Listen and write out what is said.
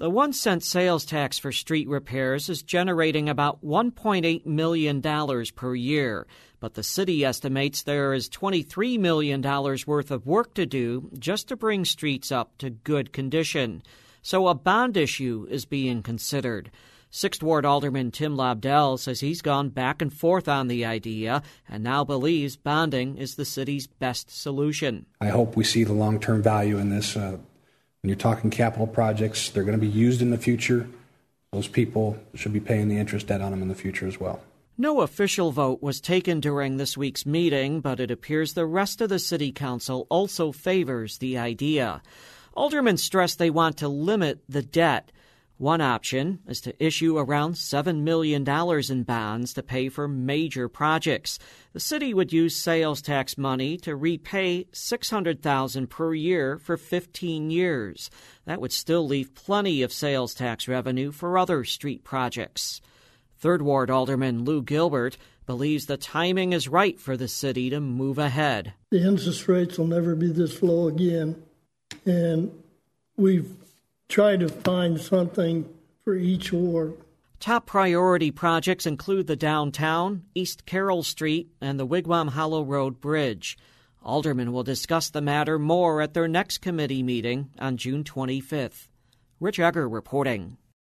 The 1-cent sales tax for street repairs is generating about $1.8 million per year, but the city estimates there is $23 million worth of work to do just to bring streets up to good condition. So a bond issue is being considered. 6th Ward Alderman Tim Lobdell says he's gone back and forth on the idea and now believes bonding is the city's best solution. I hope we see the long-term value in this. When you're talking capital projects, they're going to be used in the future. Those people should be paying the interest debt on them in the future as well. No official vote was taken during this week's meeting, but it appears the rest of the city council also favors the idea. Aldermen stress they want to limit the debt. One option is to issue around $7 million in bonds to pay for major projects. The city would use sales tax money to repay $600,000 per year for 15 years. That would still leave plenty of sales tax revenue for other street projects. 3rd Ward Alderman Lou Gilbert believes the timing is right for the city to move ahead. The interest rates will never be this low again, and we've tried to find something for each ward. Top priority projects include the downtown, East Carroll Street, and the Wigwam Hollow Road Bridge. Aldermen will discuss the matter more at their next committee meeting on June 25th. Rich Egger reporting.